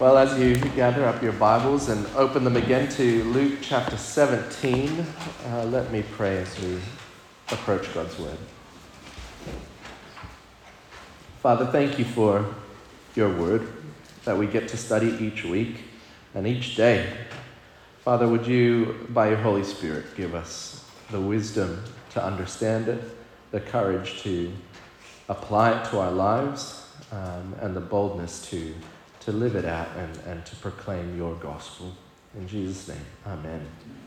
Well, as you gather up your Bibles and open them again to Luke chapter 17, let me pray as we approach God's Word. Father, thank you for your Word that we get to study each week and each day. Father, would you, by your Holy Spirit, give us the wisdom to understand it, the courage to apply it to our lives, and the boldness to live it out and to proclaim your gospel. In Jesus' name, amen.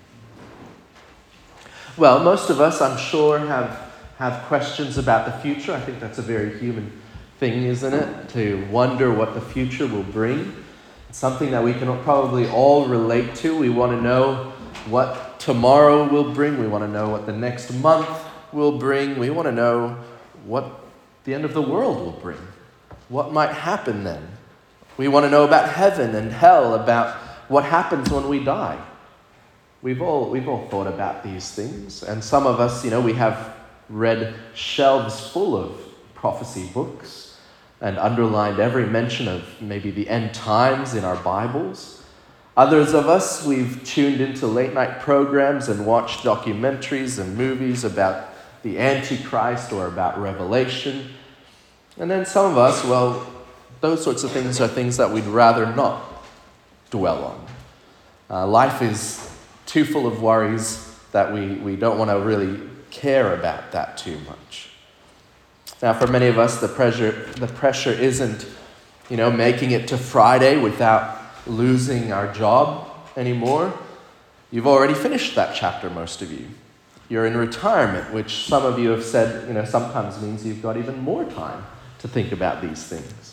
Well, most of us, I'm sure, have questions about the future. I think that's a very human thing, isn't it? To wonder what the future will bring. It's something that we can probably all relate to. We want to know what tomorrow will bring. We want to know what the next month will bring. We want to know what the end of the world will bring. What might happen then? We want to know about heaven and hell, about what happens when we die. We've all thought about these things. And some of us, we have read shelves full of prophecy books and underlined every mention of maybe the end times in our Bibles. Others of us, we've tuned into late night programs and watched documentaries and movies about the Antichrist or about Revelation. And then some of us, those sorts of things are things that we'd rather not dwell on. Life is too full of worries that we don't want to really care about that too much. Now, for many of us, the pressure isn't, making it to Friday without losing our job anymore. You've already finished that chapter, most of you. You're in retirement, which some of you have said, sometimes means you've got even more time to think about these things.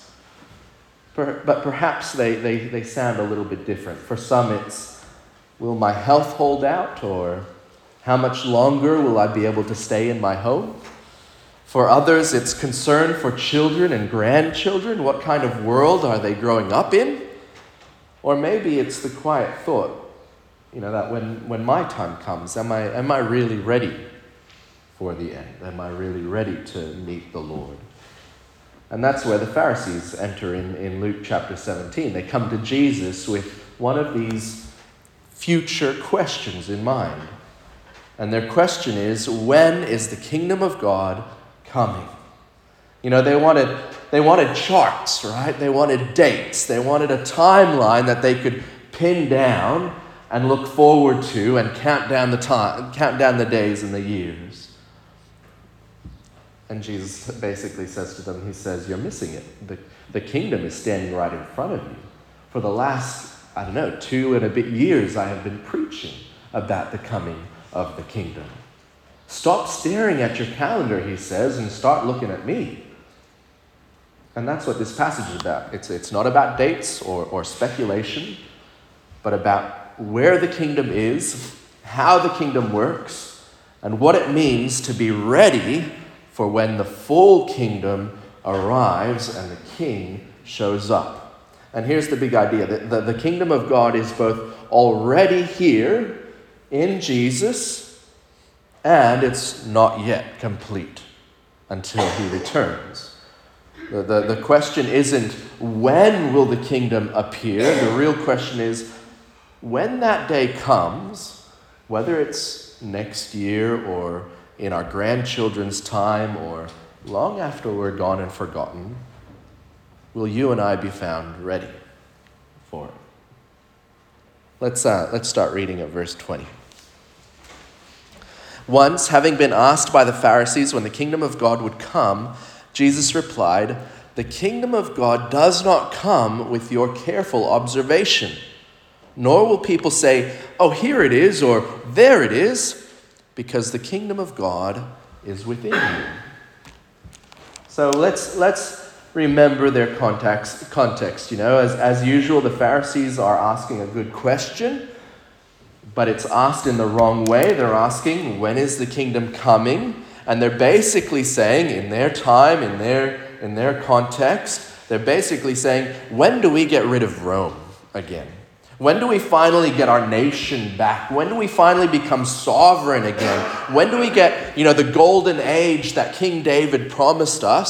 But perhaps they sound a little bit different. For some, it's, will my health hold out? Or how much longer will I be able to stay in my home? For others, it's concern for children and grandchildren. What kind of world are they growing up in? Or maybe it's the quiet thought, that when my time comes, am I really ready for the end? Am I really ready to meet the Lord? And that's where the Pharisees enter in Luke chapter 17. They come to Jesus with one of these future questions in mind. And their question is, when is the kingdom of God coming? They wanted charts, right? They wanted dates. They wanted a timeline that they could pin down and look forward to and count down the days and the years. And Jesus basically says to them, he says, you're missing it. The kingdom is standing right in front of you. For the last, 2 and a bit years, I have been preaching about the coming of the kingdom. Stop staring at your calendar, he says, and start looking at me. And that's what this passage is about. It's not about dates or speculation, but about where the kingdom is, how the kingdom works, and what it means to be ready for when the full kingdom arrives and the king shows up. And here's the big idea. The kingdom of God is both already here in Jesus, and it's not yet complete until he returns. The question isn't, when will the kingdom appear? The real question is, when that day comes, whether it's next year or in our grandchildren's time or long after we're gone and forgotten, will you and I be found ready for it? Let's start reading at verse 20. Once, having been asked by the Pharisees when the kingdom of God would come, Jesus replied, "The kingdom of God does not come with your careful observation, nor will people say, 'Oh, here it is,' or 'There it is,' because the kingdom of God is within you." So let's remember their context. As usual, the Pharisees are asking a good question, but it's asked in the wrong way. They're asking, when is the kingdom coming? And they're basically saying, in their time, in their context, they're basically saying, when do we get rid of Rome again? When do we finally get our nation back? When do we finally become sovereign again? When do we get, the golden age that King David promised us?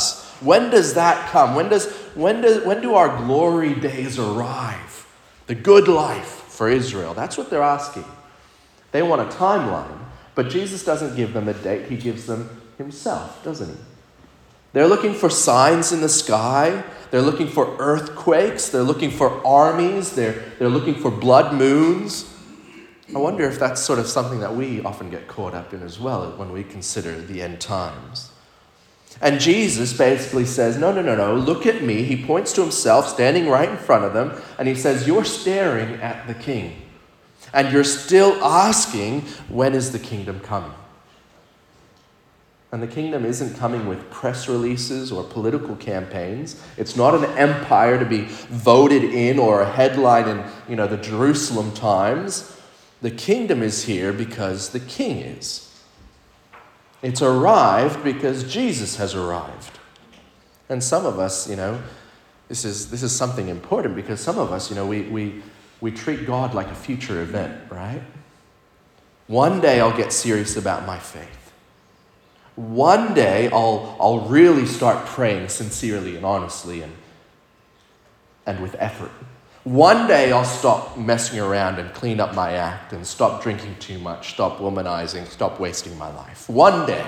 When does that come? When do our glory days arrive? The good life for Israel. That's what they're asking. They want a timeline, but Jesus doesn't give them a date. He gives them himself, doesn't he? They're looking for signs in the sky. They're looking for earthquakes. They're looking for armies. They're looking for blood moons. I wonder if that's sort of something that we often get caught up in as well when we consider the end times. And Jesus basically says, no, look at me. He points to himself standing right in front of them, and he says, you're staring at the king. And you're still asking, when is the kingdom coming? And the kingdom isn't coming with press releases or political campaigns. It's not an empire to be voted in or a headline in, the Jerusalem Times. The kingdom is here because the king is. It's arrived because Jesus has arrived. And some of us, this is something important because some of us, we treat God like a future event, right? One day I'll get serious about my faith. One day I'll really start praying sincerely and honestly and with effort. One day I'll stop messing around and clean up my act and stop drinking too much, stop womanizing, stop wasting my life. One day.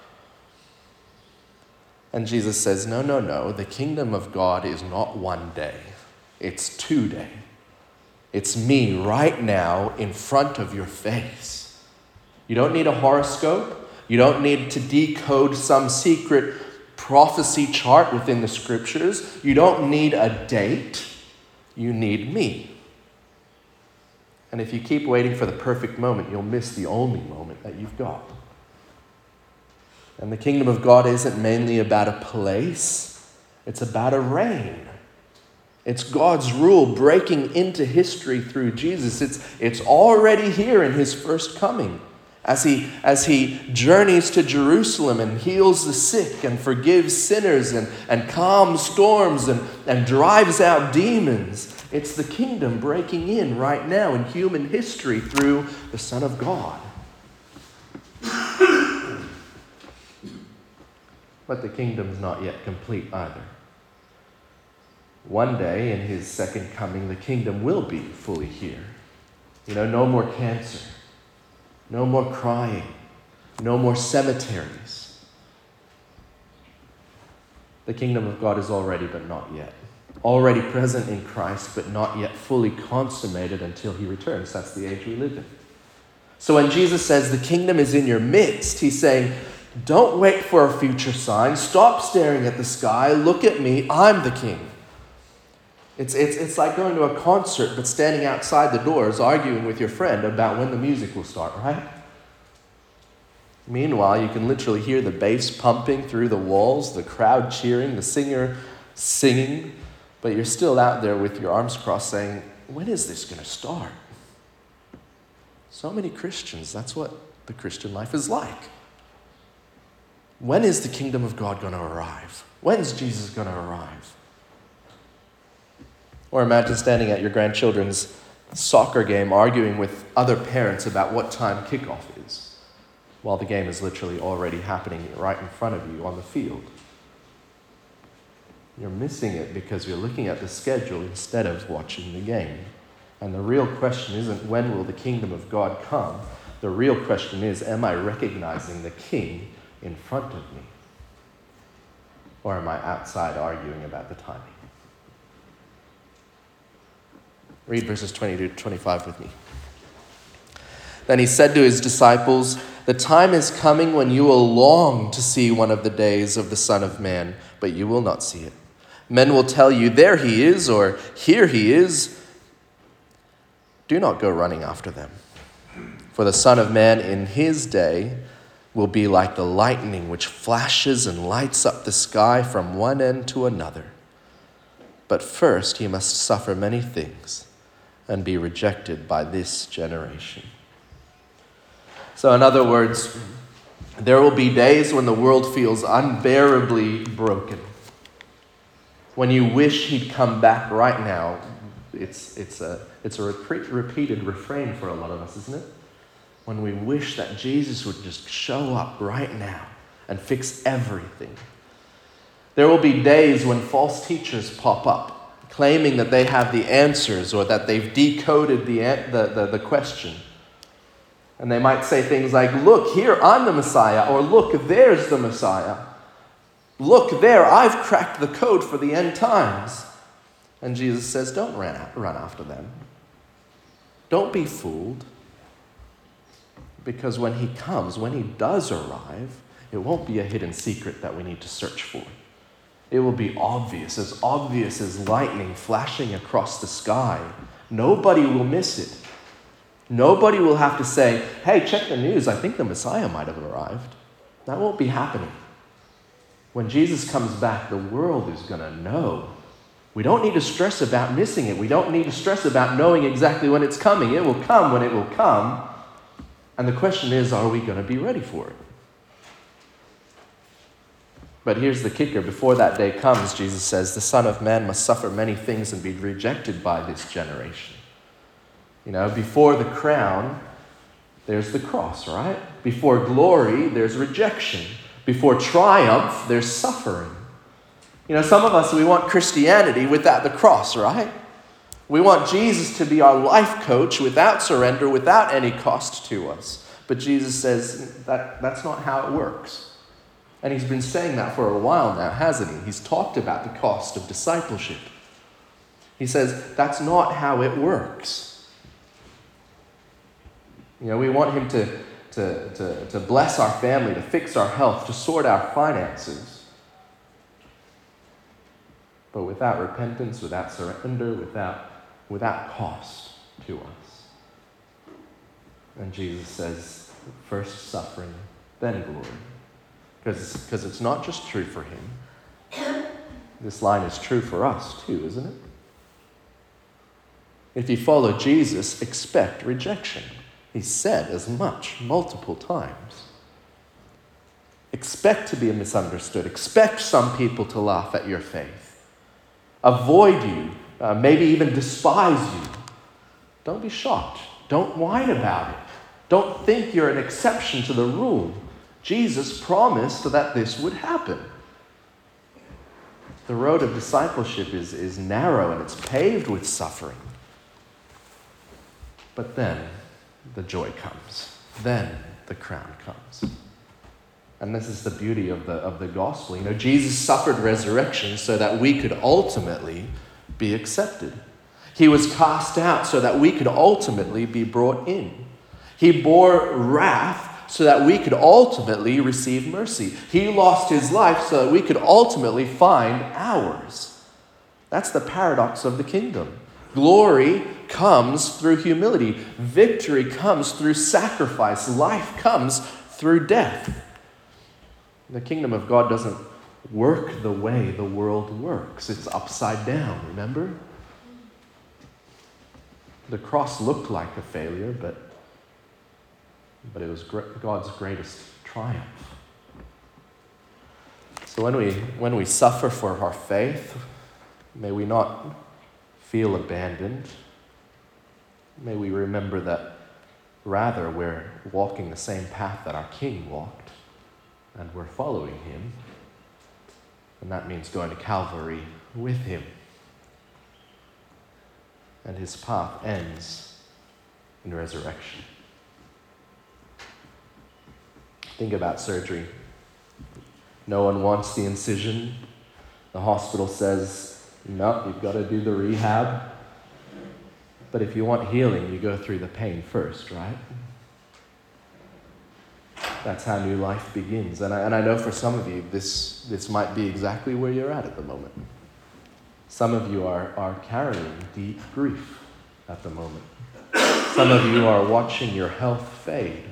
And Jesus says, no, the kingdom of God is not one day. It's 2 days. It's me right now in front of your face. You don't need a horoscope. You don't need to decode some secret prophecy chart within the scriptures. You don't need a date. You need me. And if you keep waiting for the perfect moment, you'll miss the only moment that you've got. And the kingdom of God isn't mainly about a place. It's about a reign. It's God's rule breaking into history through Jesus. It's already here in his first coming. As he journeys to Jerusalem and heals the sick and forgives sinners and calms storms and drives out demons. It's the kingdom breaking in right now in human history through the Son of God. But the kingdom's not yet complete either. One day in his second coming, the kingdom will be fully here. No more cancer. No more crying. No more cemeteries. The kingdom of God is already, but not yet. Already present in Christ, but not yet fully consummated until he returns. That's the age we live in. So when Jesus says the kingdom is in your midst, he's saying, don't wait for a future sign. Stop staring at the sky. Look at me. I'm the king. It's like going to a concert but standing outside the doors arguing with your friend about when the music will start, right? Meanwhile, you can literally hear the bass pumping through the walls, the crowd cheering, the singer singing, but you're still out there with your arms crossed saying, when is this going to start? So many Christians, that's what the Christian life is like. When is the kingdom of God going to arrive? When's Jesus going to arrive? Or imagine standing at your grandchildren's soccer game arguing with other parents about what time kickoff is, while the game is literally already happening right in front of you on the field. You're missing it because you're looking at the schedule instead of watching the game. And the real question isn't when will the kingdom of God come? The real question is, am I recognizing the king in front of me? Or am I outside arguing about the timing? Read verses 20 to 25 with me. Then he said to his disciples, the time is coming when you will long to see one of the days of the Son of Man, but you will not see it. Men will tell you, there he is, or here he is. Do not go running after them. For the Son of Man in his day will be like the lightning which flashes and lights up the sky from one end to another. But first he must suffer many things and be rejected by this generation. So in other words, there will be days when the world feels unbearably broken. When you wish he'd come back right now. It's a repeated refrain for a lot of us, isn't it? When we wish that Jesus would just show up right now and fix everything. There will be days when false teachers pop up, claiming that they have the answers or that they've decoded the question. And they might say things like, look, here, I'm the Messiah, or look, there's the Messiah. Look there, I've cracked the code for the end times. And Jesus says, don't run after them. Don't be fooled. Because when he comes, when he does arrive, it won't be a hidden secret that we need to search for. It will be obvious as lightning flashing across the sky. Nobody will miss it. Nobody will have to say, hey, check the news, I think the Messiah might have arrived. That won't be happening. When Jesus comes back, the world is going to know. We don't need to stress about missing it. We don't need to stress about knowing exactly when it's coming. It will come when it will come. And the question is, are we going to be ready for it? But here's the kicker. Before that day comes, Jesus says, the Son of Man must suffer many things and be rejected by this generation. You know, before the crown, there's the cross, right? Before glory, there's rejection. Before triumph, there's suffering. You know, some of us, we want Christianity without the cross, right? We want Jesus to be our life coach without surrender, without any cost to us. But Jesus says that's not how it works. And he's been saying that for a while now, hasn't he? He's talked about the cost of discipleship. He says that's not how it works. You know, we want him to bless our family, to fix our health, to sort our finances. But without repentance, without surrender, without cost to us. And Jesus says, first suffering, then glory. Because it's not just true for him. This line is true for us too, isn't it? If you follow Jesus, expect rejection. He said as much multiple times. Expect to be misunderstood. Expect some people to laugh at your faith. Avoid you, maybe even despise you. Don't be shocked. Don't whine about it. Don't think you're an exception to the rule. Jesus promised that this would happen. The road of discipleship is narrow and it's paved with suffering. But then the joy comes. Then the crown comes. And this is the beauty of the gospel. You know, Jesus suffered resurrection so that we could ultimately be accepted. He was cast out so that we could ultimately be brought in. He bore wrath so that we could ultimately receive mercy. He lost his life so that we could ultimately find ours. That's the paradox of the kingdom. Glory comes through humility. Victory comes through sacrifice. Life comes through death. The kingdom of God doesn't work the way the world works. It's upside down, remember? The cross looked like a failure, but it was God's greatest triumph. So when we suffer for our faith, may we not feel abandoned. May we remember that rather we're walking the same path that our King walked, and we're following him. And that means going to Calvary with him. And his path ends in resurrection. Think about surgery. No one wants the incision. The hospital says, no, you've got to do the rehab. But if you want healing, you go through the pain first, right? That's how new life begins. And I know for some of you, this might be exactly where you're at the moment. Some of you are carrying deep grief at the moment. Some of you are watching your health fade.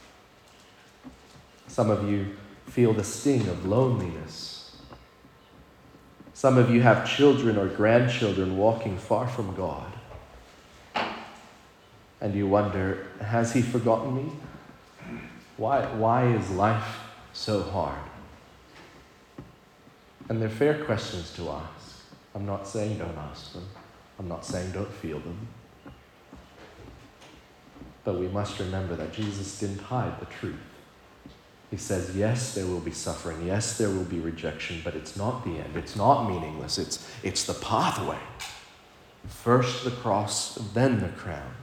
Some of you feel the sting of loneliness. Some of you have children or grandchildren walking far from God. And you wonder, has he forgotten me? Why is life so hard? And they're fair questions to ask. I'm not saying don't ask them. I'm not saying don't feel them. But we must remember that Jesus didn't hide the truth. He says, yes, there will be suffering. Yes, there will be rejection, but it's not the end. It's not meaningless. It's the pathway. First the cross, then the crown.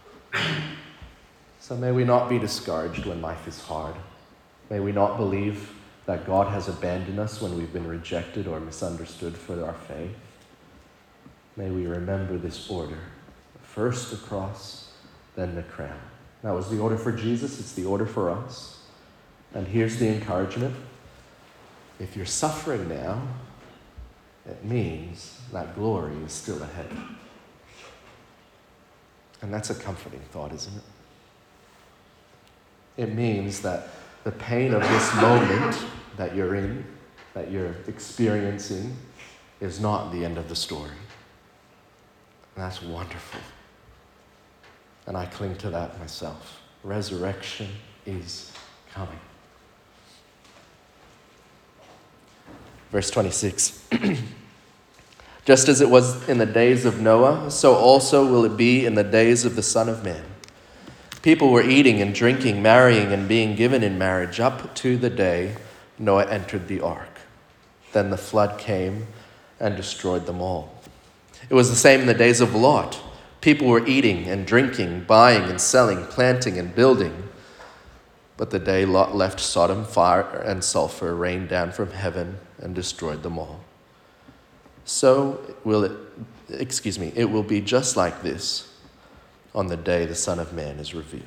So may we not be discouraged when life is hard. May we not believe that God has abandoned us when we've been rejected or misunderstood for our faith. May we remember this order. First the cross, then the crown. That was the order for Jesus. It's the order for us. And here's the encouragement. If you're suffering now, it means that glory is still ahead. And that's a comforting thought, isn't it? It means that the pain of this moment that you're in, that you're experiencing, is not the end of the story. And that's wonderful. And I cling to that myself. Resurrection is coming. Verse 26. Just as it was in the days of Noah, so also will it be in the days of the Son of Man. People were eating and drinking, marrying and being given in marriage up to the day Noah entered the ark. Then the flood came and destroyed them all. It was the same in the days of Lot. People were eating and drinking, buying and selling, planting and building. But the day Lot left Sodom, fire and sulfur rained down from heaven and destroyed them all. So it will be just like this on the day the Son of Man is revealed.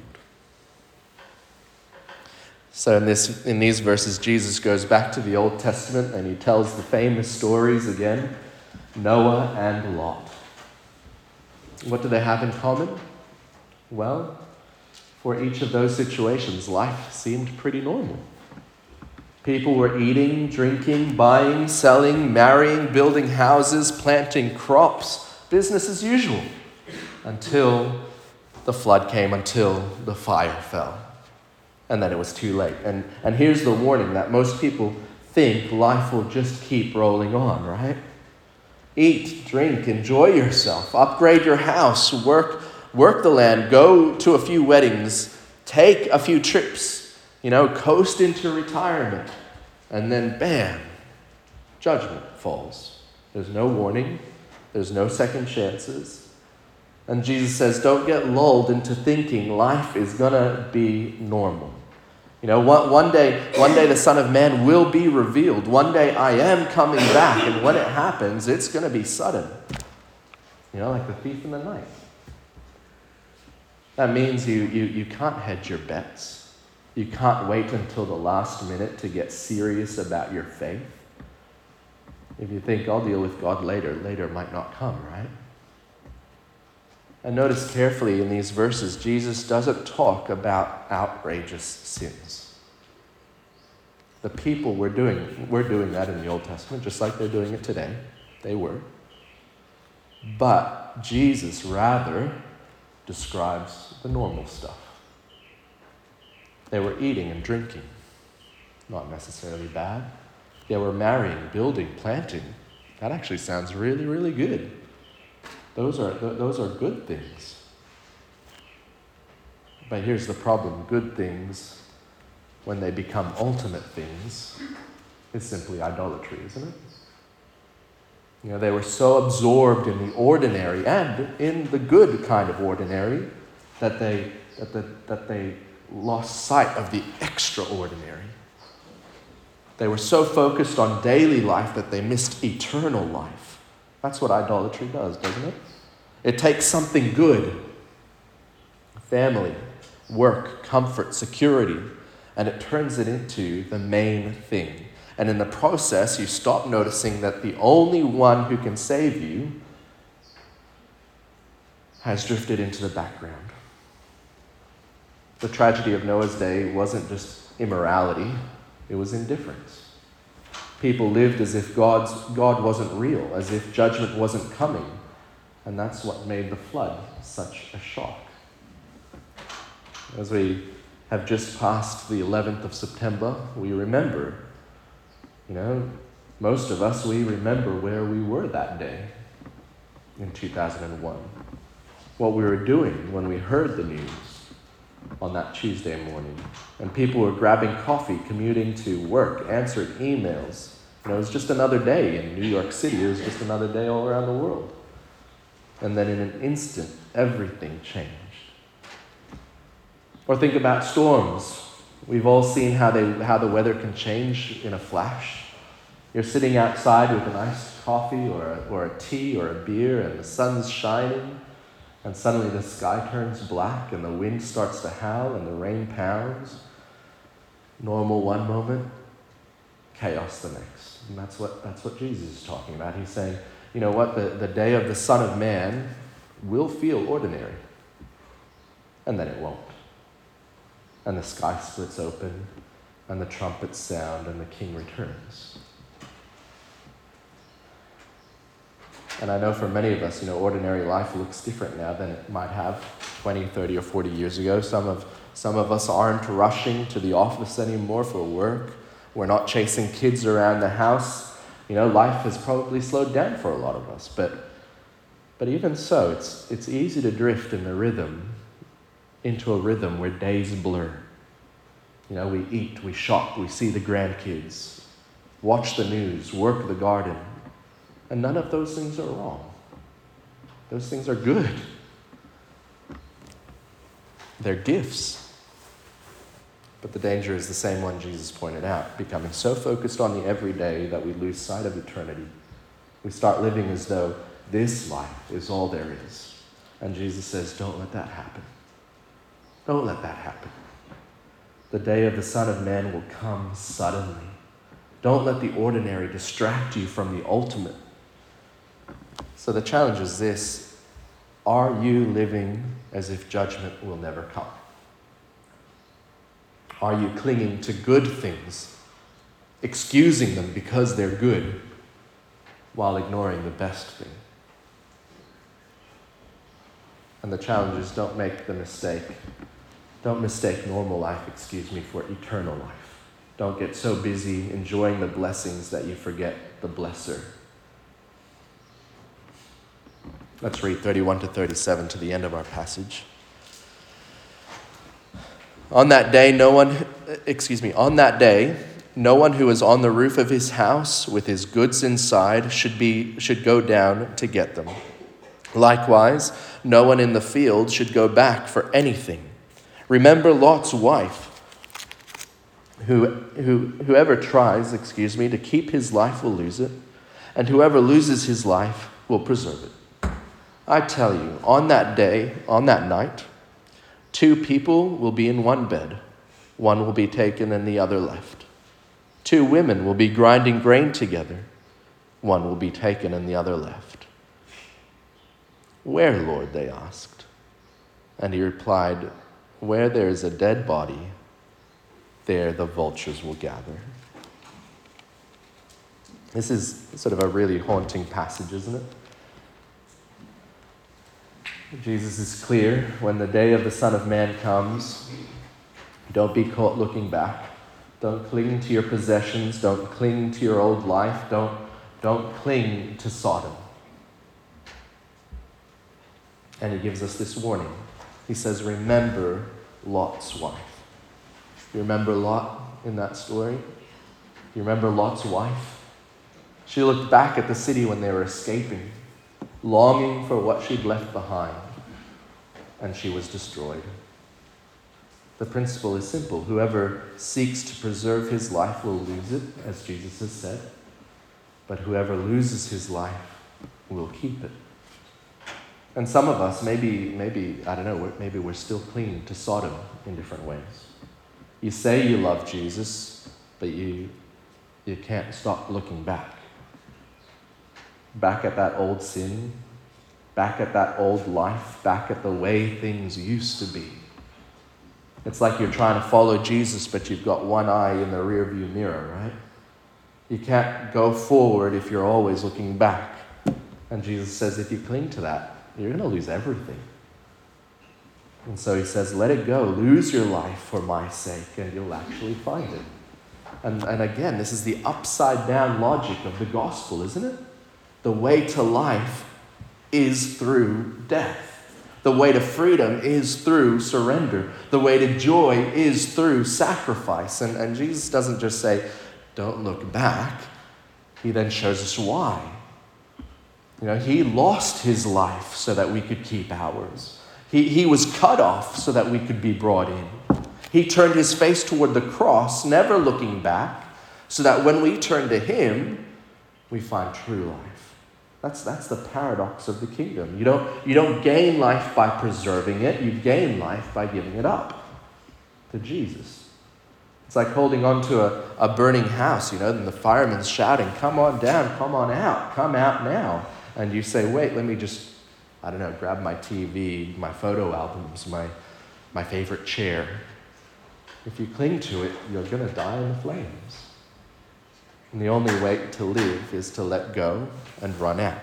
So in these verses, Jesus goes back to the Old Testament and he tells the famous stories again, Noah and Lot. What do they have in common? Well, for each of those situations, life seemed pretty normal. People were eating, drinking, buying, selling, marrying, building houses, planting crops, business as usual, until the flood came, until the fire fell. And then it was too late. And here's the warning that most people think life will just keep rolling on, right? Eat, drink, enjoy yourself, upgrade your house, work the land, go to a few weddings, take a few trips, coast into retirement. And then, bam, judgment falls. There's no warning. There's no second chances. And Jesus says, don't get lulled into thinking life is going to be normal. One day the Son of Man will be revealed. One day I am coming back. And when it happens, it's going to be sudden. Like the thief in the night. That means you can't hedge your bets. You can't wait until the last minute to get serious about your faith. If you think, I'll deal with God later might not come, right? And notice carefully in these verses, Jesus doesn't talk about outrageous sins. The people were doing that in the Old Testament, just like they're doing it today. They were. But Jesus rather describes the normal stuff. They were eating and drinking, not necessarily bad. They were marrying, building, planting. That actually sounds really, really good. Those are good things. But here's the problem. Good things, when they become ultimate things, is simply idolatry, isn't it? They were so absorbed in the ordinary and in the good kind of ordinary that they lost sight of the extraordinary. They were so focused on daily life that they missed eternal life. That's what idolatry does, doesn't it? It takes something good, family, work, comfort, security, and it turns it into the main thing. And in the process, you stop noticing that the only one who can save you has drifted into the background. The tragedy of Noah's day wasn't just immorality, it was indifference. People lived as if God wasn't real, as if judgment wasn't coming. And that's what made the flood such a shock. As we have just passed the 11th of September, we remember, most of us, we remember where we were that day in 2001. What we were doing when we heard the news. on that Tuesday morning. And people were grabbing coffee, commuting to work, answering emails. It was just another day in New York City. It was just another day all around the world. And then in an instant, everything changed. Or think about storms. We've all seen how the weather can change in a flash. You're sitting outside with an iced coffee or a tea or a beer, and the sun's shining, and suddenly the sky turns black and the wind starts to howl and the rain pounds. Normal one moment, chaos the next. And that's what Jesus is talking about. He's saying, you know what, the day of the Son of Man will feel ordinary. And then it won't. And the sky splits open, and the trumpets sound, and the King returns. And I know for many of us, ordinary life looks different now than it might have 20, 30, or 40 years ago. Some of us aren't rushing to the office anymore for work. We're not chasing kids around the house. Life has probably slowed down for a lot of us. But even so, it's easy to drift into a rhythm where days blur. We eat, we shop, we see the grandkids, watch the news, work the garden. And none of those things are wrong. Those things are good. They're gifts. But the danger is the same one Jesus pointed out, becoming so focused on the everyday that we lose sight of eternity. We start living as though this life is all there is. And Jesus says, don't let that happen. Don't let that happen. The day of the Son of Man will come suddenly. Don't let the ordinary distract you from the ultimate. So the challenge is this: are you living as if judgment will never come? Are you clinging to good things, excusing them because they're good, while ignoring the best thing? And the challenge is don't mistake normal life, for eternal life. Don't get so busy enjoying the blessings that you forget the blesser. Let's read 31 to 37 to the end of our passage. On that day, no one who is on the roof of his house with his goods inside should go down to get them. Likewise, no one in the field should go back for anything. Remember Lot's wife. Whoever tries, to keep his life will lose it, and whoever loses his life will preserve it. I tell you, on that night, two people will be in one bed. One will be taken and the other left. Two women will be grinding grain together. One will be taken and the other left. Where, Lord? They asked. And he replied, where there is a dead body, there the vultures will gather. This is sort of a really haunting passage, isn't it? Jesus is clear. When the day of the Son of Man comes, don't be caught looking back. Don't cling to your possessions. Don't cling to your old life. Don't cling to Sodom. And he gives us this warning. He says, remember Lot's wife. You remember Lot in that story? You remember Lot's wife? She looked back at the city when they were escaping, longing for what she'd left behind, and she was destroyed. The principle is simple. Whoever seeks to preserve his life will lose it, as Jesus has said, but whoever loses his life will keep it. And some of us, maybe we're still clinging to Sodom in different ways. You say you love Jesus, but you can't stop looking back. Back at that old sin, back at that old life, back at the way things used to be. It's like you're trying to follow Jesus, but you've got one eye in the rearview mirror, right? You can't go forward if you're always looking back. And Jesus says, if you cling to that, you're going to lose everything. And so he says, let it go. Lose your life for my sake, and you'll actually find it. And again, this is the upside down logic of the gospel, isn't it? The way to life is through death. The way to freedom is through surrender. The way to joy is through sacrifice. And Jesus doesn't just say, don't look back. He then shows us why. He lost his life so that we could keep ours. He was cut off so that we could be brought in. He turned his face toward the cross, never looking back, so that when we turn to him, we find true life. That's the paradox of the kingdom. You don't gain life by preserving it. You gain life by giving it up to Jesus. It's like holding on to a burning house, and the fireman's shouting, come on down, come on out, come out now. And you say, wait, let me just, grab my TV, my photo albums, my favorite chair. If you cling to it, you're going to die in the flames. And the only way to live is to let go and run out.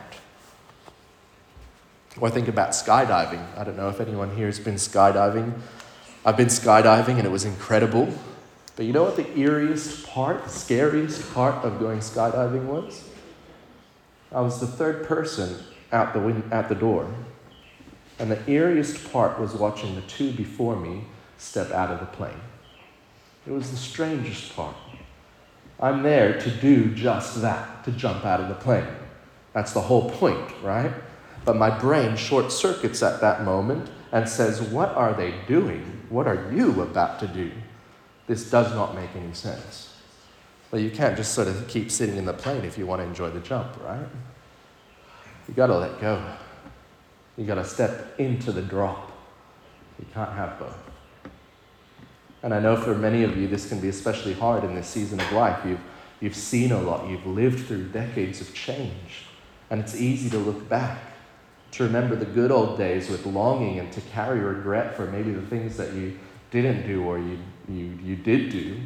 Or think about skydiving. I don't know if anyone here has been skydiving. I've been skydiving and it was incredible. But you know what the eeriest part, the scariest part of going skydiving was? I was the third person out the door. And the eeriest part was watching the two before me step out of the plane. It was the strangest part. I'm there to do just that, to jump out of the plane. That's the whole point, right? But my brain short circuits at that moment and says, what are they doing? What are you about to do? This does not make any sense. But you can't just sort of keep sitting in the plane if you want to enjoy the jump, right? You got to let go. You got to step into the drop. You can't have both. And I know for many of you, this can be especially hard in this season of life. You've seen a lot. You've lived through decades of change. And it's easy to look back, to remember the good old days with longing and to carry regret for maybe the things that you didn't do or you did do.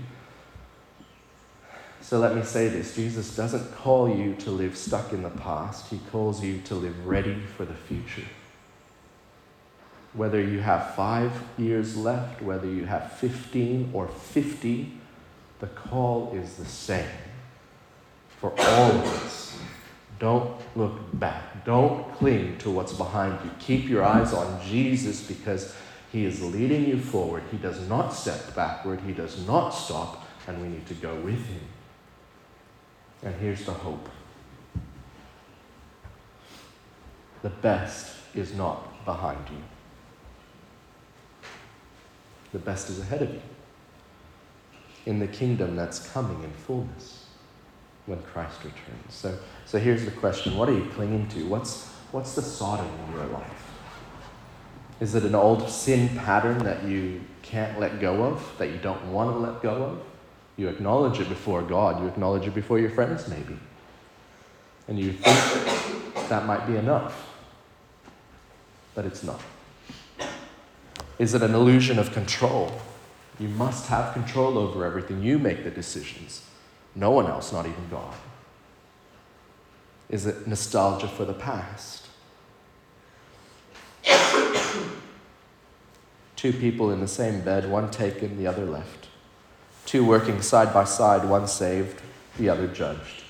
So let me say this. Jesus doesn't call you to live stuck in the past. He calls you to live ready for the future. Whether you have 5 years left, whether you have 15 or 50, the call is the same for all of us. Don't look back. Don't cling to what's behind you. Keep your eyes on Jesus because he is leading you forward. He does not step backward. He does not stop, and we need to go with him. And here's the hope. The best is not behind you. The best is ahead of you in the kingdom that's coming in fullness when Christ returns. So here's the question. What are you clinging to? What's the Sodom in your life? Is it an old sin pattern that you can't let go of, that you don't want to let go of? You acknowledge it before God. You acknowledge it before your friends, maybe. And you think that might be enough. But it's not. Is it an illusion of control? You must have control over everything. You make the decisions. No one else, not even God. Is it nostalgia for the past? 2 people in the same bed, one taken, the other left. 2 working side by side, one saved, the other judged.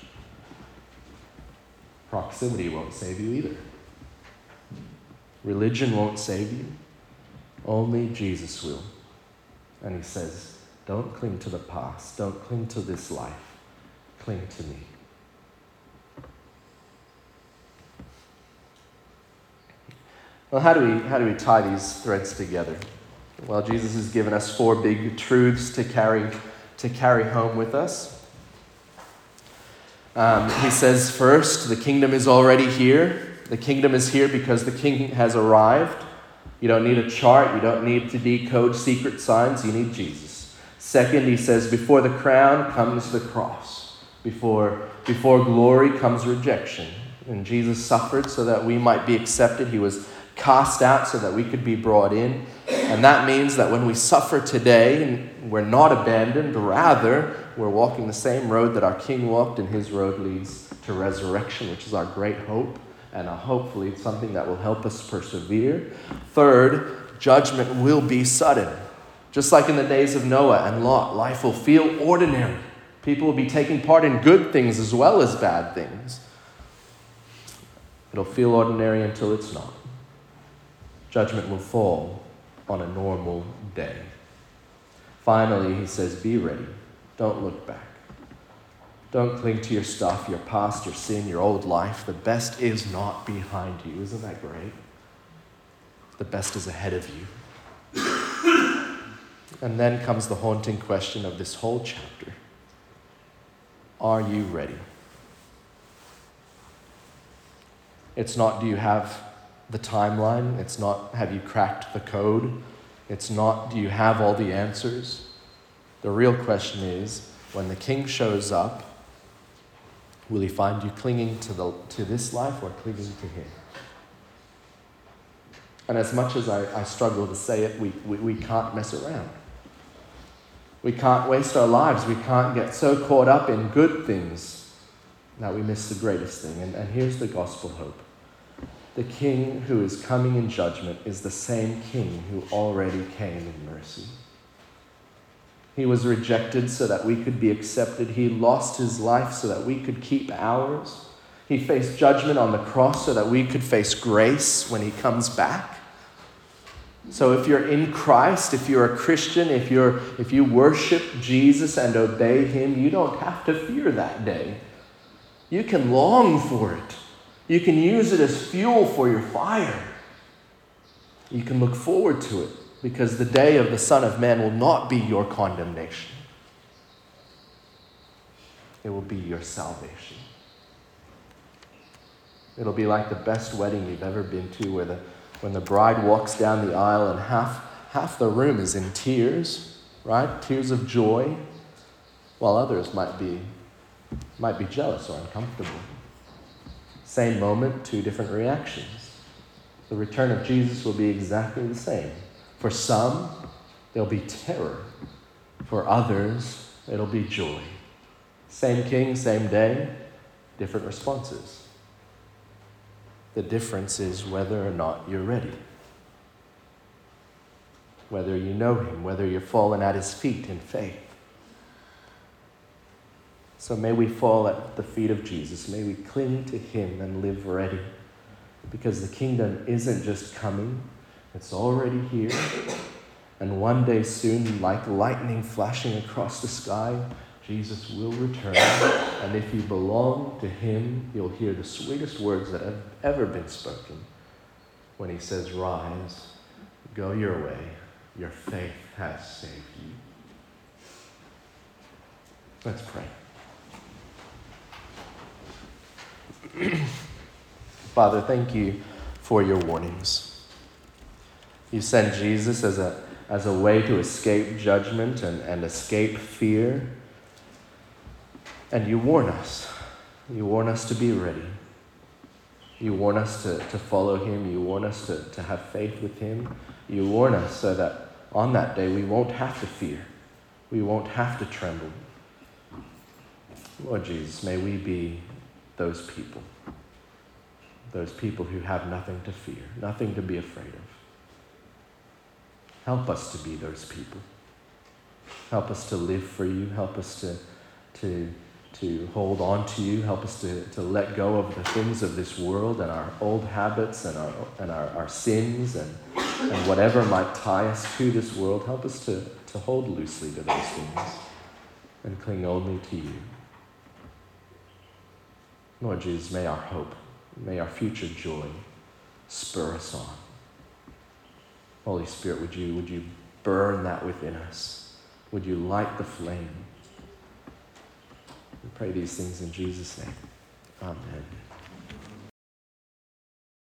Proximity won't save you either. Religion won't save you. Only Jesus will. And he says, don't cling to the past. Don't cling to this life. Cling to me. Well, how do we tie these threads together? Well, Jesus has given us 4 big truths to carry home with us. He says, first, the kingdom is already here. The kingdom is here because the king has arrived. You don't need a chart. You don't need to decode secret signs. You need Jesus. Second, he says, before the crown comes the cross. Before glory comes rejection. And Jesus suffered so that we might be accepted. He was cast out so that we could be brought in. And that means that when we suffer today, we're not abandoned. Rather, we're walking the same road that our King walked, and his road leads to resurrection, which is our great hope. And hopefully something that will help us persevere. Third, judgment will be sudden. Just like in the days of Noah and Lot, life will feel ordinary. People will be taking part in good things as well as bad things. It'll feel ordinary until it's not. Judgment will fall on a normal day. Finally, he says, be ready. Don't look back. Don't cling to your stuff, your past, your sin, your old life. The best is not behind you. Isn't that great? The best is ahead of you. And then comes the haunting question of this whole chapter. Are you ready? It's not, do you have the timeline? It's not, have you cracked the code? It's not, do you have all the answers? The real question is, when the King shows up, will he find you clinging to this life or clinging to him? And as much as I struggle to say it, we can't mess around. We can't waste our lives. We can't get so caught up in good things that we miss the greatest thing. And here's the gospel hope. The King who is coming in judgment is the same King who already came in mercy. He was rejected so that we could be accepted. He lost his life so that we could keep ours. He faced judgment on the cross so that we could face grace when he comes back. So if you're in Christ, if you're a Christian, if you worship Jesus and obey him, you don't have to fear that day. You can long for it. You can use it as fuel for your fire. You can look forward to it because the day of the Son of Man will not be your condemnation. It will be your salvation. It'll be like the best wedding you've ever been to, where when the bride walks down the aisle and half the room is in tears, right? Tears of joy, while others might be jealous or uncomfortable. Same moment, two different reactions. The return of Jesus will be exactly the same. For some, there'll be terror. For others, it'll be joy. Same King, same day, different responses. The difference is whether or not you're ready. Whether you know him, whether you're fallen at his feet in faith. So may we fall at the feet of Jesus. May we cling to him and live ready. Because the kingdom isn't just coming, it's already here. And one day soon, like lightning flashing across the sky, Jesus will return. And if you belong to him, you'll hear the sweetest words that have ever been spoken when he says, rise, go your way, your faith has saved you. Let's pray. Father, thank you for your warnings. You sent Jesus as a way to escape judgment and escape fear. And you warn us. You warn us to be ready. You warn us to follow him. You warn us to have faith with him. You warn us so that on that day we won't have to fear. We won't have to tremble. Lord Jesus, may we be those people who have nothing to fear, nothing to be afraid of. Help us to be those people. Help us to live for you. Help us to hold on to you. Help us to let go of the things of this world and our old habits and our sins and whatever might tie us to this world. Help us to hold loosely to those things and cling only to you. Lord Jesus, may our hope, may our future joy spur us on. Holy Spirit, would you burn that within us? Would you light the flame? We pray these things in Jesus' name. Amen.